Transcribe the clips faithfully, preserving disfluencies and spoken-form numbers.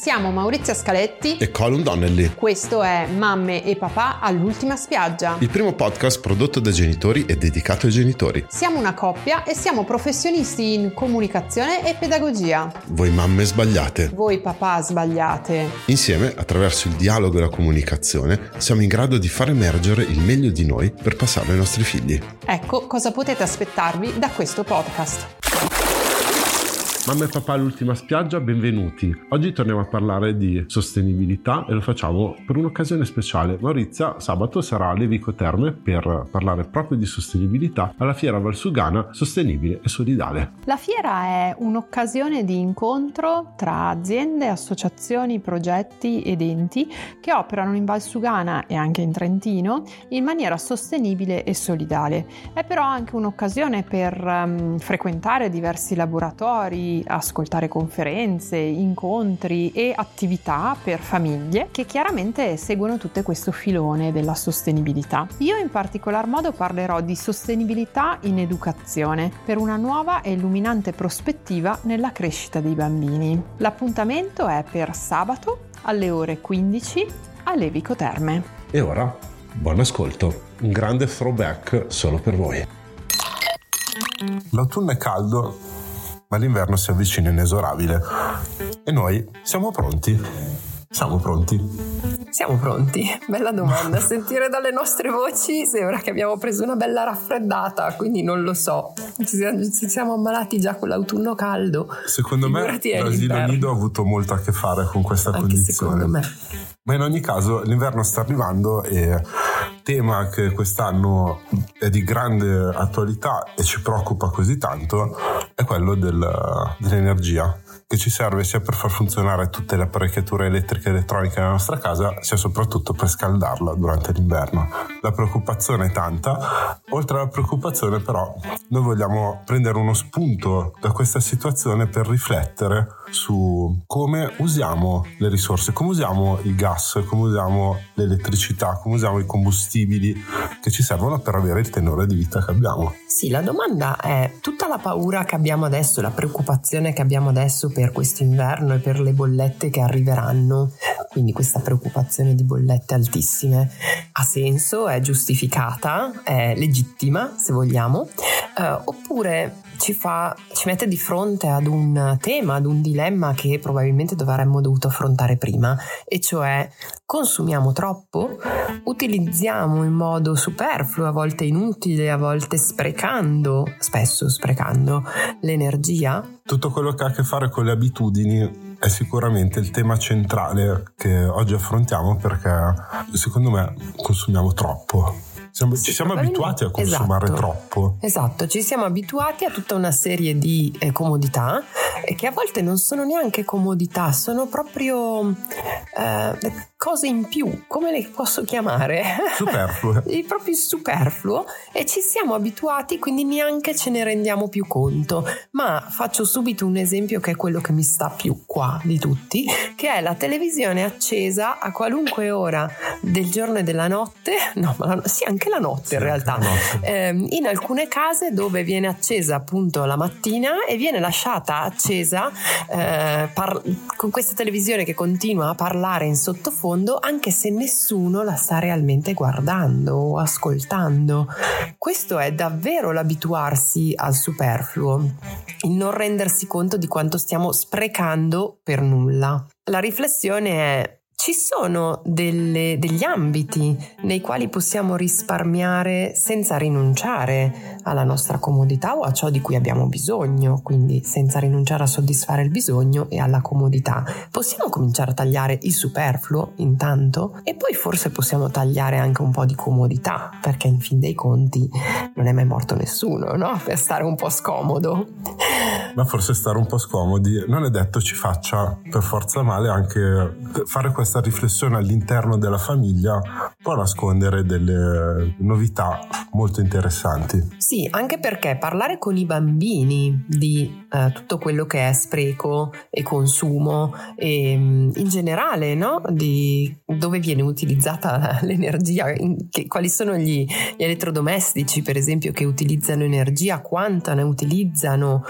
Siamo Maurizia Scaletti e Colin Donnelly. Questo è Mamme e Papà all'ultima spiaggia, il primo podcast prodotto dai genitori e dedicato ai genitori. Siamo una coppia e siamo professionisti in comunicazione e pedagogia. Voi mamme sbagliate. Voi papà sbagliate. Insieme, attraverso il dialogo e la comunicazione, siamo in grado di far emergere il meglio di noi per passarlo ai nostri figli. Ecco cosa potete aspettarvi da questo podcast. Mamma e papà all'ultima spiaggia, benvenuti. Oggi torniamo a parlare di sostenibilità e lo facciamo per un'occasione speciale. Maurizia sabato sarà a Levico Terme per parlare proprio di sostenibilità alla Fiera Valsugana Sostenibile e Solidale. La fiera è un'occasione di incontro tra aziende, associazioni, progetti ed enti che operano in Valsugana e anche in Trentino in maniera sostenibile e solidale. È però anche un'occasione per um, frequentare diversi laboratori, ascoltare conferenze, incontri e attività per famiglie che chiaramente seguono tutto questo filone della sostenibilità. Io in particolar modo parlerò di sostenibilità in educazione per una nuova e illuminante prospettiva nella crescita dei bambini. L'appuntamento è per sabato alle ore quindici a Levico Terme. E ora, buon ascolto, un grande throwback solo per voi. L'autunno è caldo, ma l'inverno si avvicina inesorabile e noi siamo pronti. Siamo pronti. Siamo pronti? Bella domanda. A sentire dalle nostre voci sembra che abbiamo preso una bella raffreddata, quindi non lo so. Ci siamo, ci siamo ammalati già con l'autunno caldo. Secondo me l'asilo nido ha avuto molto a che fare con questa Anche condizione. Secondo me. Ma in ogni caso l'inverno sta arrivando e tema che quest'anno è di grande attualità e ci preoccupa così tanto è quello del, dell'energia, che ci serve sia per far funzionare tutte le apparecchiature elettriche e elettroniche della nostra casa, sia soprattutto per scaldarla durante l'inverno. La preoccupazione è tanta. Oltre alla preoccupazione, però, noi vogliamo prendere uno spunto da questa situazione per riflettere su come usiamo le risorse, come usiamo il gas, come usiamo l'elettricità, come usiamo i combustibili che ci servono per avere il tenore di vita che abbiamo. Sì, la domanda è: tutta la paura che abbiamo adesso, la preoccupazione che abbiamo adesso per questo inverno e per le bollette che arriveranno, quindi questa preoccupazione di bollette altissime, ha senso, è giustificata, è legittima se vogliamo, eh, oppure ci fa, ci mette di fronte ad un tema, ad un dilemma che probabilmente dovremmo dovuto affrontare prima, e cioè consumiamo troppo, utilizziamo in modo superfluo, a volte inutile, a volte sprecando, spesso sprecando l'energia. Tutto quello che ha a che fare con le abitudini è sicuramente il tema centrale che oggi affrontiamo, perché secondo me consumiamo troppo. Siamo, sì, ci siamo abituati a consumare esatto, troppo. Esatto, ci siamo abituati a tutta una serie di eh, comodità eh, che a volte non sono neanche comodità, sono proprio eh, cose in più, come le posso chiamare? Superflue. Proprio superfluo, e ci siamo abituati, quindi neanche ce ne rendiamo più conto. Ma faccio subito un esempio che è quello che mi sta più qua di tutti, che è la televisione accesa a qualunque ora del giorno e della notte, no ma sì anche la notte sì, in realtà, eh, in alcune case dove viene accesa appunto la mattina e viene lasciata accesa eh, par- con questa televisione che continua a parlare in sottofondo anche se nessuno la sta realmente guardando o ascoltando. Questo è davvero l'abituarsi al superfluo, il non rendersi conto di quanto stiamo sprecando per nulla. La riflessione è: ci sono delle, degli ambiti nei quali possiamo risparmiare senza rinunciare alla nostra comodità o a ciò di cui abbiamo bisogno, quindi senza rinunciare a soddisfare il bisogno e alla comodità. Possiamo cominciare a tagliare il superfluo intanto, e poi forse possiamo tagliare anche un po' di comodità, perché in fin dei conti non è mai morto nessuno, no? Per stare un po' scomodo. Ma forse stare un po' scomodi non è detto ci faccia per forza male. Anche fare questa riflessione all'interno della famiglia può nascondere delle novità molto interessanti. Sì, anche perché parlare con i bambini di eh, tutto quello che è spreco e consumo e in generale, no? Di dove viene utilizzata l'energia, in, che, quali sono gli, gli elettrodomestici per esempio che utilizzano energia, quanta ne utilizzano, quanto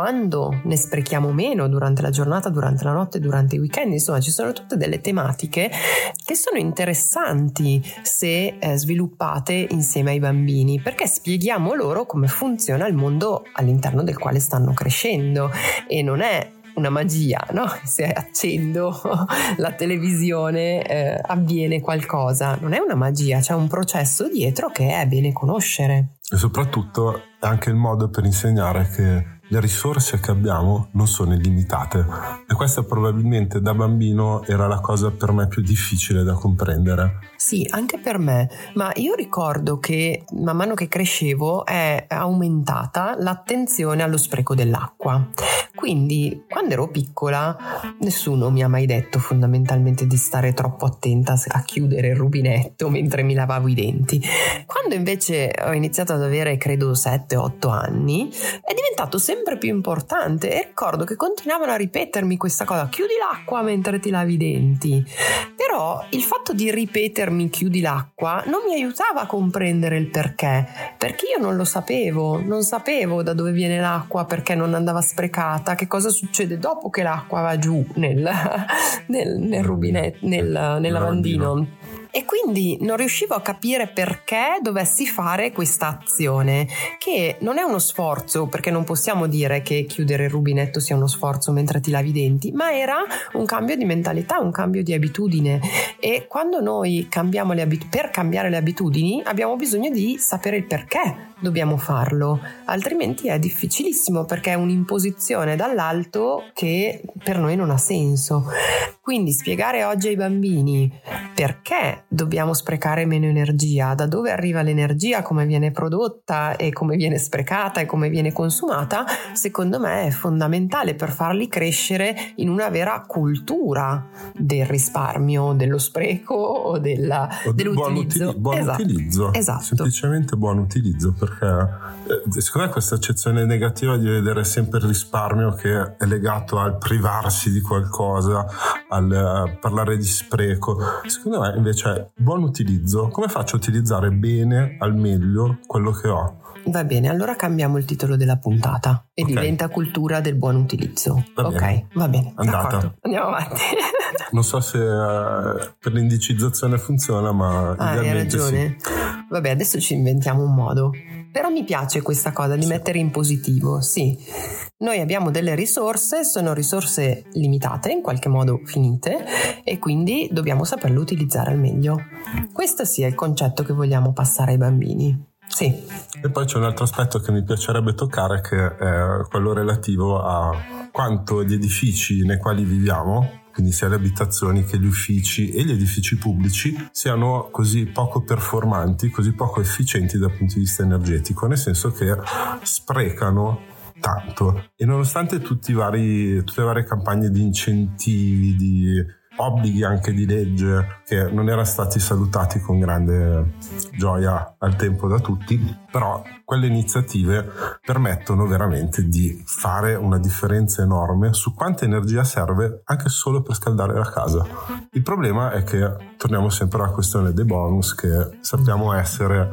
quando ne sprechiamo meno durante la giornata, durante la notte, durante i weekend. Insomma, ci sono tutte delle tematiche che sono interessanti se eh, sviluppate insieme ai bambini, perché spieghiamo loro come funziona il mondo all'interno del quale stanno crescendo, e non è una magia, no? Se accendo la televisione eh, avviene qualcosa. Non è una magia, c'è un processo dietro che è bene conoscere. E soprattutto è anche il modo per insegnare che le risorse che abbiamo non sono illimitate, e questa probabilmente da bambino era la cosa per me più difficile da comprendere. Sì, anche per me, ma io ricordo che man mano che crescevo è aumentata l'attenzione allo spreco dell'acqua. Quindi quando ero piccola nessuno mi ha mai detto fondamentalmente di stare troppo attenta a chiudere il rubinetto mentre mi lavavo i denti. Quando invece ho iniziato ad avere credo sette otto anni è diventato sempre più importante, e ricordo che continuavano a ripetermi questa cosa: chiudi l'acqua mentre ti lavi i denti. Però il fatto di ripetermi chiudi l'acqua non mi aiutava a comprendere il perché, perché io non lo sapevo, non sapevo da dove viene l'acqua, perché non andava sprecata, che cosa succede dopo che l'acqua va giù nel, nel, nel rubinetto, nel, nel lavandino. E quindi non riuscivo a capire perché dovessi fare questa azione, che non è uno sforzo, perché non possiamo dire che chiudere il rubinetto sia uno sforzo mentre ti lavi i denti, ma era un cambio di mentalità, un cambio di abitudine. E quando noi cambiamo le abitudini, per cambiare le abitudini abbiamo bisogno di sapere il perché dobbiamo farlo, altrimenti è difficilissimo, perché è un'imposizione dall'alto che per noi non ha senso. Quindi spiegare oggi ai bambini perché dobbiamo sprecare meno energia, da dove arriva l'energia, come viene prodotta e come viene sprecata e come viene consumata, secondo me è fondamentale per farli crescere in una vera cultura del risparmio, dello spreco o, della, o dell'utilizzo. Buon, uti- buon esatto. utilizzo, esatto. Semplicemente buon utilizzo, perché eh, secondo me questa accezione negativa di vedere sempre il risparmio che è legato al privarsi di qualcosa, al uh, parlare di spreco, secondo me invece è buon utilizzo. Come faccio a utilizzare bene, al meglio, quello che ho? Va bene, allora cambiamo il titolo della puntata e okay. diventa cultura del buon utilizzo. Va ok, bene. va bene. Andata. D'accordo. Andiamo avanti. Non so se uh, per l'indicizzazione funziona, ma ah, hai ragione. Sì. Vabbè, adesso ci inventiamo un modo. Però mi piace questa cosa di sì. mettere in positivo, sì. Noi abbiamo delle risorse, sono risorse limitate, in qualche modo finite, e quindi dobbiamo saperle utilizzare al meglio. Questo sia il concetto che vogliamo passare ai bambini. Sì. E poi c'è un altro aspetto che mi piacerebbe toccare, che è quello relativo a quanto gli edifici nei quali viviamo, quindi sia le abitazioni che gli uffici e gli edifici pubblici, siano così poco performanti, così poco efficienti dal punto di vista energetico, nel senso che sprecano tanto. E nonostante tutti i vari, tutte le varie campagne di incentivi, di obblighi anche di legge, che non erano stati salutati con grande gioia al tempo da tutti, però quelle iniziative permettono veramente di fare una differenza enorme su quanta energia serve anche solo per scaldare la casa. Il problema è che torniamo sempre alla questione dei bonus, che sappiamo essere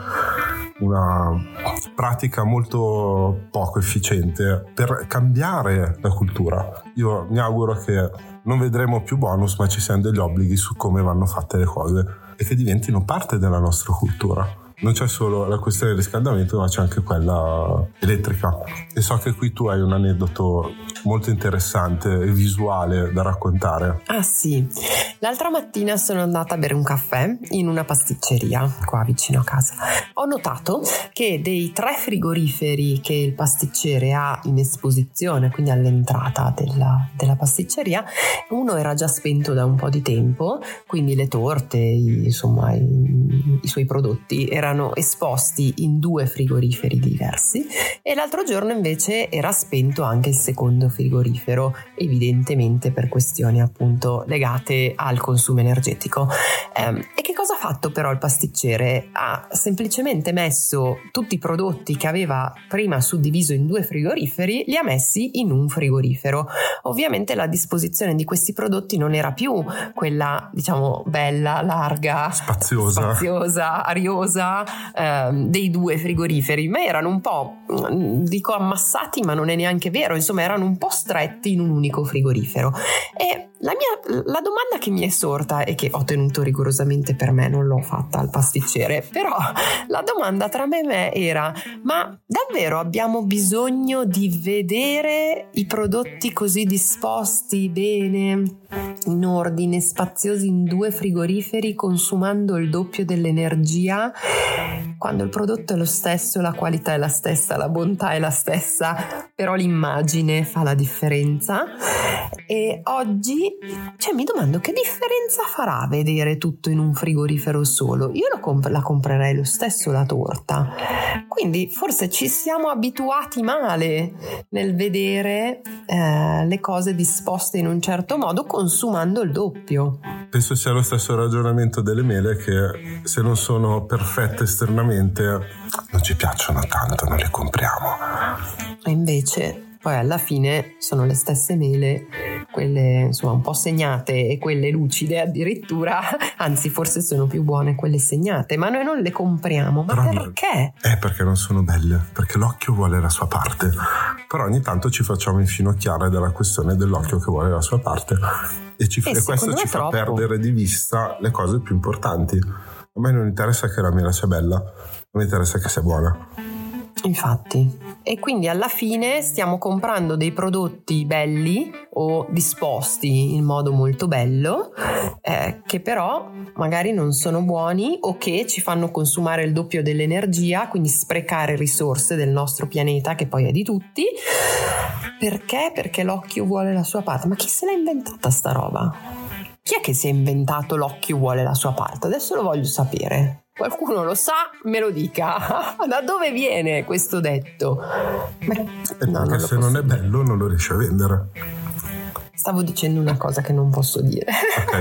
una pratica molto poco efficiente per cambiare la cultura. Io mi auguro che non vedremo più bonus, ma ci siano degli obblighi su come vanno fatte le cose e che diventino parte della nostra cultura. Non c'è solo la questione del riscaldamento, ma c'è anche quella elettrica. E so che qui tu hai un aneddoto molto interessante e visuale da raccontare. Ah sì, l'altra mattina sono andata a bere un caffè in una pasticceria qua vicino a casa. Ho notato che dei tre frigoriferi che il pasticcere ha in esposizione, quindi all'entrata della, della pasticceria, uno era già spento da un po' di tempo, quindi le torte, i, insomma i, i suoi prodotti erano esposti in due frigoriferi diversi, e l'altro giorno invece era spento anche il secondo frigorifero, evidentemente per questioni appunto legate al consumo energetico. Eh, e che cosa ha fatto però il pasticcere? Ha semplicemente messo tutti i prodotti che aveva prima suddiviso in due frigoriferi, li ha messi in un frigorifero. Ovviamente la disposizione di questi prodotti non era più quella, diciamo, bella, larga, spaziosa, spaziosa ariosa eh, dei due frigoriferi, ma erano un po', dico ammassati, ma non è neanche vero, insomma erano un po' stretti in un unico frigorifero. E la, mia, la domanda che mi è sorta e che ho tenuto rigorosamente per me, non l'ho fatta al pasticcere, però la domanda tra me e me era: ma davvero abbiamo bisogno di vedere i prodotti così disposti bene, in ordine, spaziosi in due frigoriferi, consumando il doppio dell'energia, quando il prodotto è lo stesso, la qualità è la stessa, la bontà è la stessa, però l'immagine fa la differenza? E oggi, cioè, mi domando che differenza farà vedere tutto in un frigorifero solo. Io lo comp- la comprerei lo stesso la torta, quindi forse ci siamo abituati male nel vedere eh, le cose disposte in un certo modo, consumando il doppio. Penso sia lo stesso ragionamento delle mele, che se non sono perfette esternamente non ci piacciono tanto, non le compriamo. E invece poi alla fine sono le stesse mele, quelle insomma un po' segnate e quelle lucide addirittura, anzi forse sono più buone quelle segnate, ma noi non le compriamo. Ma però perché? È perché non sono belle, perché l'occhio vuole la sua parte. Però ogni tanto ci facciamo infinocchiare dalla questione dell'occhio che vuole la sua parte e, ci, e, e questo ci fa troppo perdere di vista le cose più importanti. A me non interessa che la mela sia bella, a me interessa che sia buona. Infatti, e quindi alla fine stiamo comprando dei prodotti belli o disposti in modo molto bello, eh, che però magari non sono buoni o che ci fanno consumare il doppio dell'energia, quindi sprecare risorse del nostro pianeta, che poi è di tutti. Perché? Perché l'occhio vuole la sua parte. Ma chi se l'ha inventata sta roba? Chi è che si è inventato l'occhio vuole la sua parte? Adesso lo voglio sapere. Qualcuno lo sa, me lo dica. Da dove viene questo detto? Beh, perché no, non se non è bello non lo riesci a vendere. Stavo dicendo una cosa che non posso dire. Ok.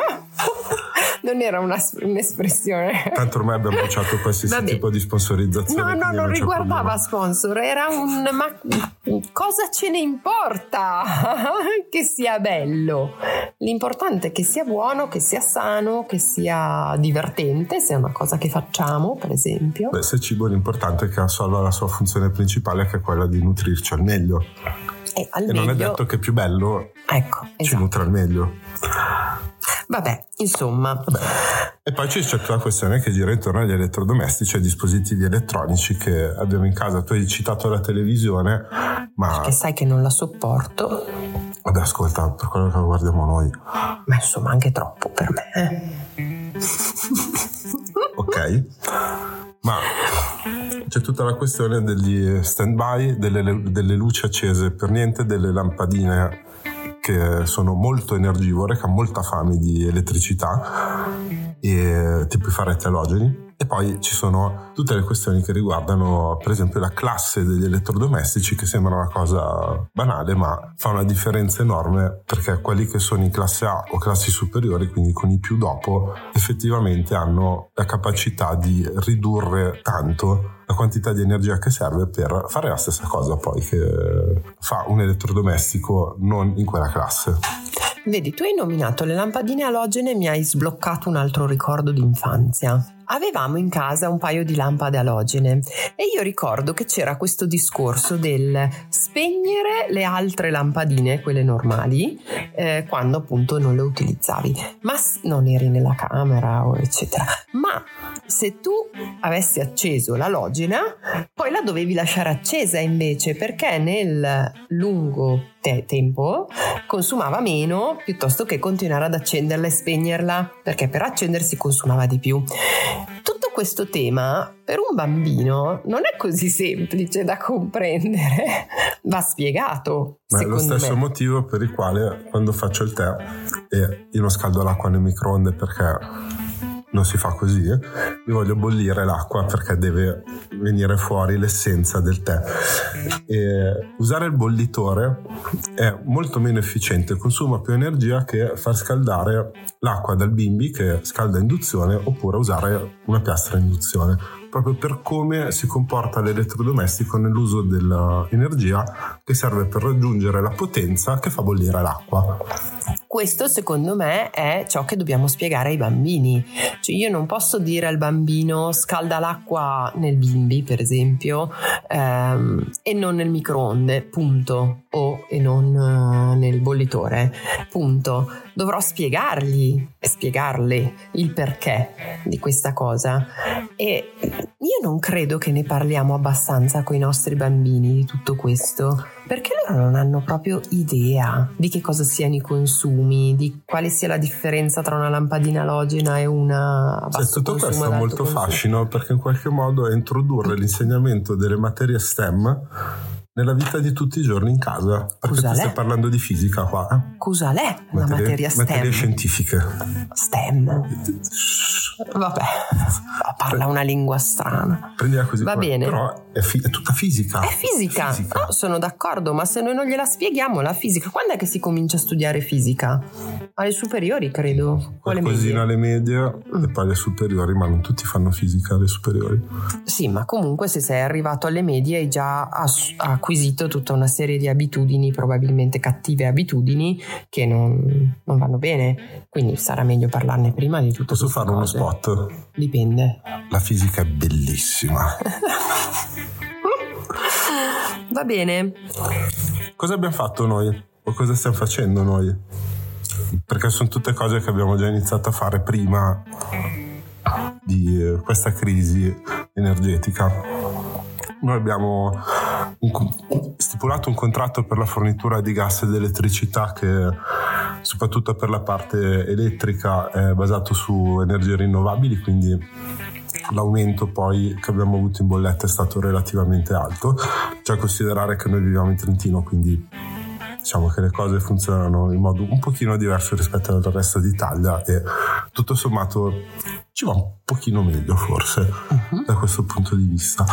Non era una, un'espressione. Tanto ormai abbiamo bocciato qualsiasi Vabbè. tipo di sponsorizzazione. No, no, non, non riguardava problema. Sponsor, era un... ma cosa ce ne importa che sia bello? L'importante è che sia buono, che sia sano, che sia divertente, se è una cosa che facciamo, per esempio. Beh, se cibo, l'importante è che assolva la sua funzione principale, che è quella di nutrirci al meglio. E, al e meglio... non è detto che più bello ecco, ci esatto. nutra al meglio. Vabbè, insomma. Vabbè. E poi c'è tutta la questione che gira intorno agli elettrodomestici e ai dispositivi elettronici che abbiamo in casa. Tu hai citato la televisione, ma... Perché sai che non la sopporto. Vabbè, ascolta, per quello che guardiamo noi. Ma insomma, anche troppo per me. Eh? Ok. Ma c'è tutta la questione degli stand-by, delle, delle luci accese, per niente delle lampadine che sono molto energivore, che hanno molta fame di elettricità, e tipo i faretti alogeni. E poi ci sono tutte le questioni che riguardano, per esempio, la classe degli elettrodomestici, che sembra una cosa banale, ma fa una differenza enorme, perché quelli che sono in classe A o classi superiori, quindi con i più dopo, effettivamente hanno la capacità di ridurre tanto la quantità di energia che serve per fare la stessa cosa poi che fa un elettrodomestico non in quella classe. Vedi, tu hai nominato le lampadine alogene e mi hai sbloccato un altro ricordo d'infanzia. Avevamo in casa un paio di lampade alogene e io ricordo che c'era questo discorso del spegnere le altre lampadine, quelle normali, eh, quando appunto non le utilizzavi, ma non eri nella camera o eccetera. Ma se tu avessi acceso l'alogena, poi la dovevi lasciare accesa invece, perché nel lungo te- tempo consumava meno piuttosto che continuare ad accenderla e spegnerla, perché per accendersi consumava di più. Tutto questo tema per un bambino non è così semplice da comprendere, va spiegato. Ma è lo stesso me. motivo per il quale quando faccio il tè e io non scaldo l'acqua nel microonde, perché non si fa così, io voglio bollire l'acqua perché deve venire fuori l'essenza del tè. E usare il bollitore è molto meno efficiente, consuma più energia che far scaldare l'acqua dal bimbi che scalda a induzione, oppure usare una piastra a induzione, proprio per come si comporta l'elettrodomestico nell'uso dell'energia che serve per raggiungere la potenza che fa bollire l'acqua. Questo secondo me è ciò che dobbiamo spiegare ai bambini. Cioè io non posso dire al bambino scalda l'acqua nel bimbi, per esempio, ehm, e non nel microonde, punto, o e non uh, nel bollitore, punto. Dovrò spiegargli e spiegarle il perché di questa cosa, e io non credo che ne parliamo abbastanza con i nostri bambini di tutto questo, perché loro non hanno proprio idea di che cosa siano i consumi, di quale sia la differenza tra una lampadina halogena e una a basso tutto consumo questo ad ha alto molto consumo. fascino, perché in qualche modo è introdurre l'insegnamento delle materie STEM nella vita di tutti i giorni in casa. Perché Cosa tu stai l'è? parlando di fisica qua, eh? Cosa l'è la materie, materia STEM? materie scientifiche. STEM. Vabbè, parla una lingua strana. Prendila così. Va qua. bene. Però è, fi- è tutta fisica. È fisica. È fisica. No, sono d'accordo, ma se noi non gliela spieghiamo la fisica, quando è che si comincia a studiare fisica? Alle superiori, credo. O alle Qualcosina medie? alle medie Mm. e poi alle superiori, ma non tutti fanno fisica alle superiori. Sì, ma comunque se sei arrivato alle medie hai già ass- acquisito tutta una serie di abitudini, probabilmente cattive abitudini, che non, non vanno bene. Quindi sarà meglio parlarne prima di tutte Posso queste fare uno cose. spot? Dipende. La fisica è bellissima. Va bene. Cosa abbiamo fatto noi? O cosa stiamo facendo noi? Perché sono tutte cose che abbiamo già iniziato a fare prima di eh, questa crisi energetica. Noi abbiamo un, stipulato un contratto per la fornitura di gas ed elettricità che, soprattutto per la parte elettrica, è basato su energie rinnovabili, quindi l'aumento poi che abbiamo avuto in bolletta è stato relativamente alto. C'è da considerare che noi viviamo in Trentino, quindi diciamo che le cose funzionano in modo un pochino diverso rispetto al resto d'Italia, e tutto sommato ci va un pochino meglio forse uh-huh. da questo punto di vista.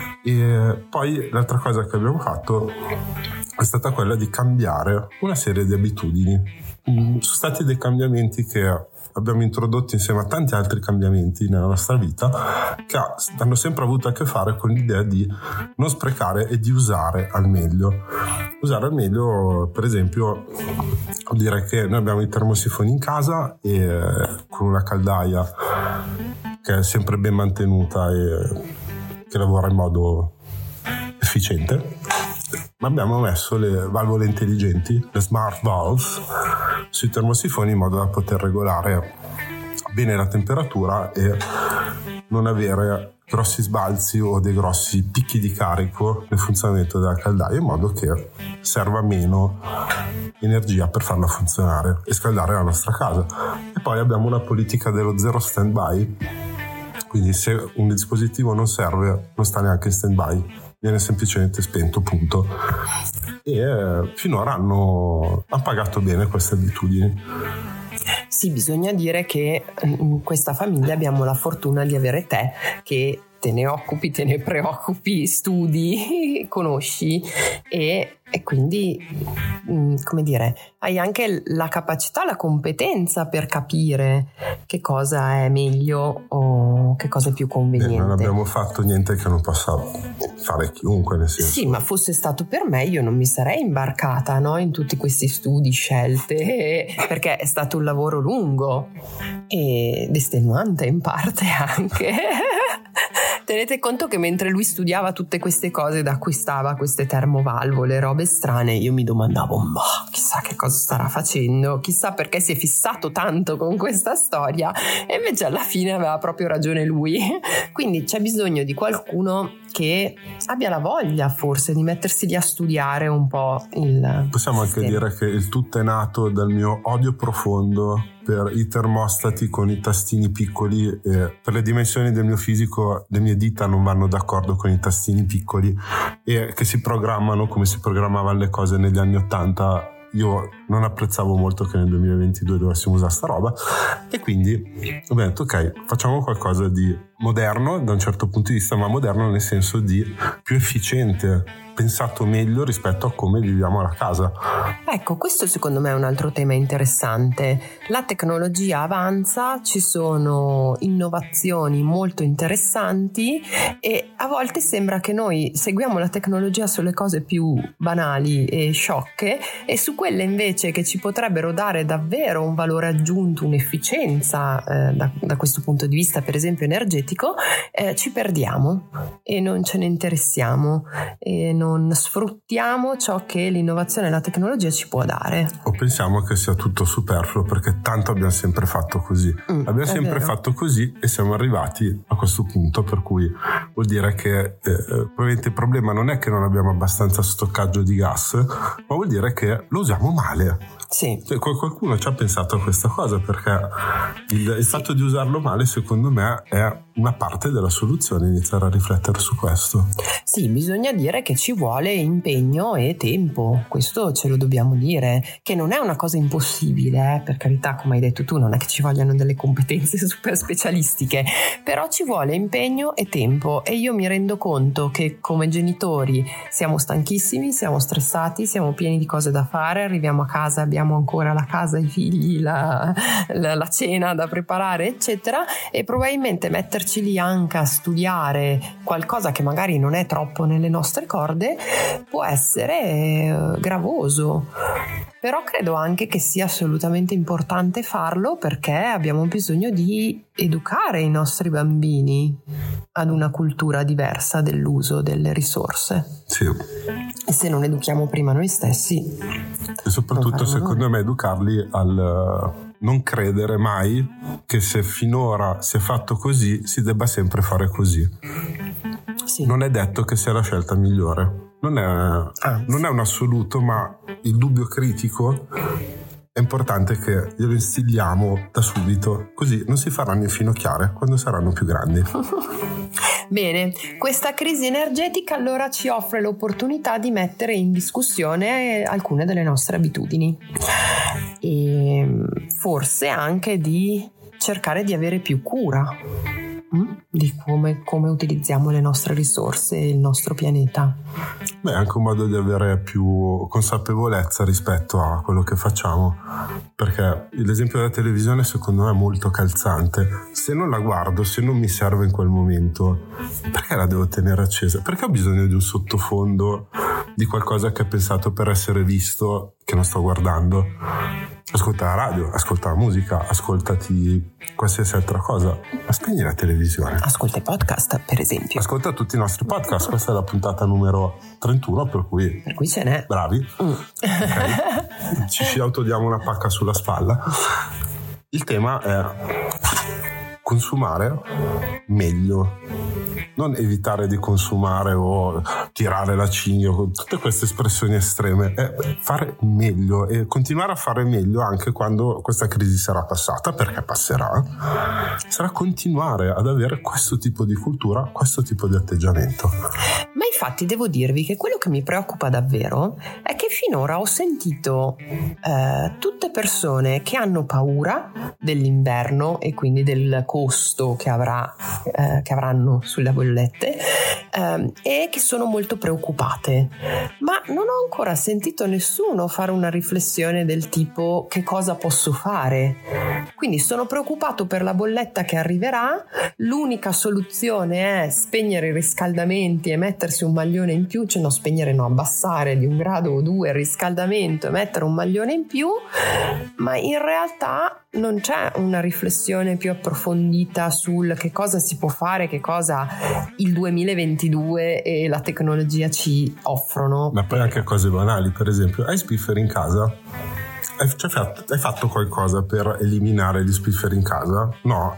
E poi l'altra cosa che abbiamo fatto è stata quella di cambiare una serie di abitudini. Mm, sono stati dei cambiamenti che abbiamo introdotto insieme a tanti altri cambiamenti nella nostra vita, che hanno sempre avuto a che fare con l'idea di non sprecare e di usare al meglio. Usare al meglio, per esempio, vuol dire che noi abbiamo i termosifoni in casa, e con una caldaia che è sempre ben mantenuta e che lavora in modo efficiente, ma abbiamo messo le valvole intelligenti, le smart valves, sui termosifoni in modo da poter regolare bene la temperatura e non avere grossi sbalzi o dei grossi picchi di carico nel funzionamento della caldaia, in modo che serva meno energia per farla funzionare e scaldare la nostra casa. E poi abbiamo una politica dello zero stand by, quindi se un dispositivo non serve non sta neanche in stand by, viene semplicemente spento, punto. E eh, finora hanno, hanno pagato bene queste abitudini. Sì, bisogna dire che in questa famiglia abbiamo la fortuna di avere te, che te ne occupi, te ne preoccupi, studi, conosci e, e quindi, come dire, hai anche la capacità, la competenza per capire che cosa è meglio o che cosa è più conveniente. Eh, non abbiamo fatto niente che non possa fare chiunque, nel senso. Sì, ma fosse stato per me io non mi sarei imbarcata, no, in tutti questi studi, scelte, perché è stato un lavoro lungo ed estenuante in parte anche. Tenete conto che mentre lui studiava tutte queste cose ed acquistava queste termovalvole, robe strane, io mi domandavo, ma chissà che cosa starà facendo, chissà perché si è fissato tanto con questa storia, e invece alla fine aveva proprio ragione lui. Quindi c'è bisogno di qualcuno che abbia la voglia forse di mettersi lì a studiare un po' il Possiamo sistema. anche dire che il tutto è nato dal mio odio profondo per i termostati con i tastini piccoli, e per le dimensioni del mio fisico le mie dita non vanno d'accordo con i tastini piccoli e che si programmano come si programmavano le cose negli anni ottanta io non apprezzavo molto che nel duemilaventidue dovessimo usare sta roba, e quindi ho detto ok, facciamo qualcosa di moderno da un certo punto di vista, ma moderno nel senso di più efficiente, pensato meglio rispetto a come viviamo alla casa. Ecco, questo secondo me è un altro tema interessante. La tecnologia avanza, ci sono innovazioni molto interessanti e a volte sembra che noi seguiamo la tecnologia sulle cose più banali e sciocche, e su quelle invece che ci potrebbero dare davvero un valore aggiunto, un'efficienza eh, da, da questo punto di vista, per esempio energetico, eh, ci perdiamo e non ce ne interessiamo e non sfruttiamo ciò che l'innovazione e la tecnologia ci può dare. O pensiamo che sia tutto superfluo perché tanto abbiamo sempre fatto così. Mm, abbiamo sempre vero. fatto così e siamo arrivati a questo punto, per cui vuol dire che eh, probabilmente il problema non è che non abbiamo abbastanza stoccaggio di gas, ma vuol dire che lo usiamo male. Sì. Cioè, qualcuno ci ha pensato a questa cosa, perché il, il sì. fatto di usarlo male secondo me è una parte della soluzione, iniziare a riflettere su questo. Sì, bisogna dire che ci vuole impegno e tempo, questo ce lo dobbiamo dire, che non è una cosa impossibile, eh? Per carità, come hai detto tu, non è che ci vogliano delle competenze super specialistiche, però ci vuole impegno e tempo, e io mi rendo conto che come genitori siamo stanchissimi, siamo stressati, siamo pieni di cose da fare, arriviamo a casa, abbiamo ancora la casa, i figli, la, la, la cena da preparare, eccetera, e probabilmente metterci lì anche a studiare qualcosa che magari non è troppo nelle nostre corde può essere gravoso. Però credo anche che sia assolutamente importante farlo, perché abbiamo bisogno di educare i nostri bambini ad una cultura diversa dell'uso delle risorse. Sì. E se non educhiamo prima noi stessi, e soprattutto secondo me educarli al non credere mai che se finora si è fatto così si debba sempre fare così. Sì. Non è detto che sia la scelta migliore. Non è, non è un assoluto, ma il dubbio critico è importante che glielo instilliamo da subito, così non si faranno infinocchiare quando saranno più grandi. Bene, questa crisi energetica allora ci offre l'opportunità di mettere in discussione alcune delle nostre abitudini e forse anche di cercare di avere più cura di come, come utilizziamo le nostre risorse e il nostro pianeta. Beh, è anche un modo di avere più consapevolezza rispetto a quello che facciamo, perché l'esempio della televisione secondo me è molto calzante. Se non la guardo, se non mi serve in quel momento, perché la devo tenere accesa? Perché ho bisogno di un sottofondo, di qualcosa che è pensato per essere visto, che non sto guardando? Ascolta la radio, ascolta la musica, ascoltati qualsiasi altra cosa, ma spegni la televisione. Ascolta i podcast, per esempio. Ascolta tutti i nostri podcast. Questa è la puntata numero trentuno, per cui, per cui ce n'è. Bravi. Mm. Okay. Ci, ci autodiamo una pacca sulla spalla. Il tema è consumare meglio, non evitare di consumare o tirare la cinghia, tutte queste espressioni estreme, è fare meglio e continuare a fare meglio anche quando questa crisi sarà passata, perché passerà. Sarà continuare ad avere questo tipo di cultura, questo tipo di atteggiamento. Ma infatti devo dirvi che quello che mi preoccupa davvero è che finora ho sentito eh, tutte persone che hanno paura dell'inverno e quindi del costo che avrà eh, che avranno sulle bollette eh, e che sono molto preoccupate, ma non ho ancora sentito nessuno fare una riflessione del tipo: che cosa posso fare? Quindi sono preoccupato per la bolletta che arriverà, l'unica soluzione è spegnere i riscaldamenti e mettersi un maglione in più, cioè no, spegnere no, abbassare di un grado o due il riscaldamento e mettere un maglione in più, ma in realtà non c'è una riflessione più approfondita sul che cosa si può fare, che cosa il duemilaventidue e la tecnologia ci offrono. Ma poi anche cose banali, per esempio, hai spifferi in casa? Hai, cioè, hai fatto qualcosa per eliminare gli spifferi in casa? No.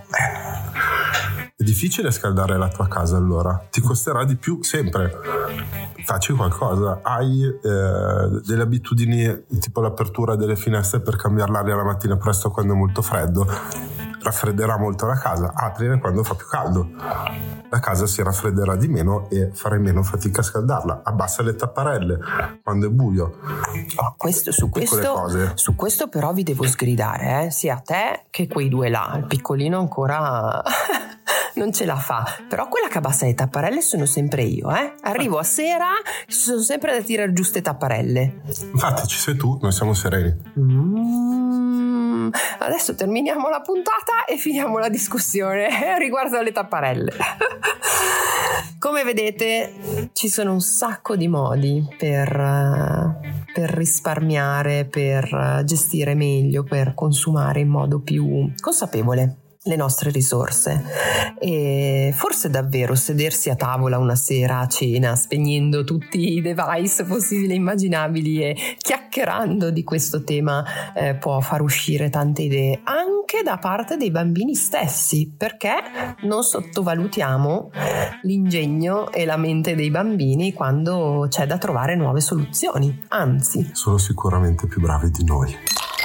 È difficile scaldare la tua casa, allora ti costerà di più sempre. Facci qualcosa. Hai eh, delle abitudini tipo l'apertura delle finestre per cambiare l'aria la mattina presto quando è molto freddo? raffredderà molto la casa, aprire quando fa più caldo, la casa si raffredderà di meno e farai meno fatica a scaldarla, abbassa le tapparelle quando è buio. Oh, questo, su, questo, su questo però vi devo sgridare, eh? Sia te che quei due là, il piccolino ancora non ce la fa, però quella che abbassa le tapparelle sono sempre io, eh? Arrivo a sera, ci sono sempre da tirare giuste tapparelle. Infatti ci sei tu, noi siamo sereni. Mm, adesso terminiamo la puntata e finiamo la discussione riguardo alle tapparelle. Come vedete ci sono un sacco di modi per, per risparmiare, per gestire meglio, per consumare in modo più consapevole le nostre risorse, e forse davvero sedersi a tavola una sera a cena spegnendo tutti i device possibili e immaginabili e chiacchierando di questo tema eh, può far uscire tante idee anche da parte dei bambini stessi, perché non sottovalutiamo l'ingegno e la mente dei bambini quando c'è da trovare nuove soluzioni, anzi sono sicuramente più bravi di noi.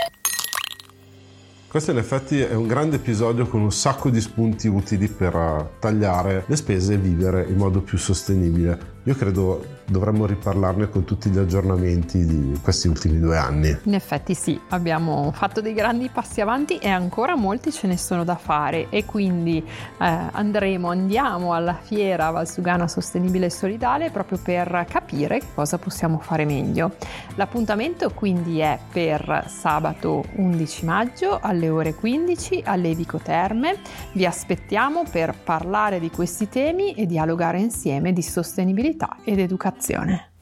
Questo in effetti è un grande episodio con un sacco di spunti utili per tagliare le spese e vivere in modo più sostenibile. Io credo dovremmo riparlarne con tutti gli aggiornamenti di questi ultimi due anni. In effetti sì, abbiamo fatto dei grandi passi avanti e ancora molti ce ne sono da fare, e quindi eh, andremo, andiamo alla fiera Valsugana Sostenibile e Solidale proprio per capire cosa possiamo fare meglio. L'appuntamento quindi è per sabato undici maggio alle ore quindici all'Evico Terme. Vi aspettiamo per parlare di questi temi e dialogare insieme di sostenibilità ed educazione.